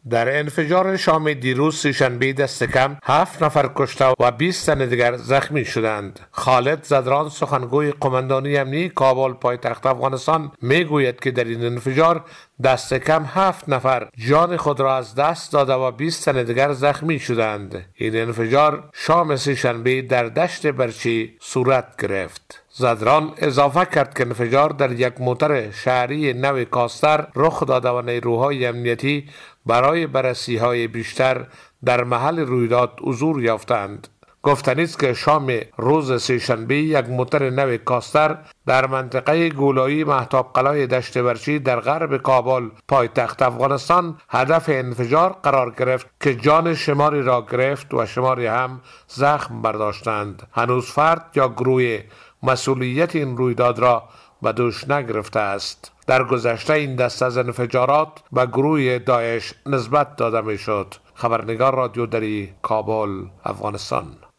در انفجار شام دیروز سه‌شنبه دست کم 7 نفر کشته و 20 تن دیگر زخمی شدند. خالد زدران سخنگوی قماندانی امنیتی کابل پایتخت افغانستان میگوید که در این انفجار دست کم 7 نفر جان خود را از دست داده و 20 تن دیگر زخمی شدند. این انفجار شام سه‌شنبه در دشت برچی صورت گرفت. زدران اضافه کرد که انفجار در یک موتر شهری نو کاستر رخ داده و نیروهای امنیتی برای بررسی‌های بیشتر در محل رویداد حضور یافتند. گفتنی است که شام روز سه‌شنبه یک موتر نو کاستر در منطقه گولایی مهتاب قلعه دشت برچی در غرب کابل پایتخت افغانستان هدف انفجار قرار گرفت که جان شماری را گرفت و شماری هم زخم برداشتند. هنوز فرد یا گروه مسئولیت این رویداد را به دوش نگرفته است. در گذشته این دست از انفجارات به گروه داعش نسبت داده می شد. خبرنگار رادیو دری کابل، افغانستان.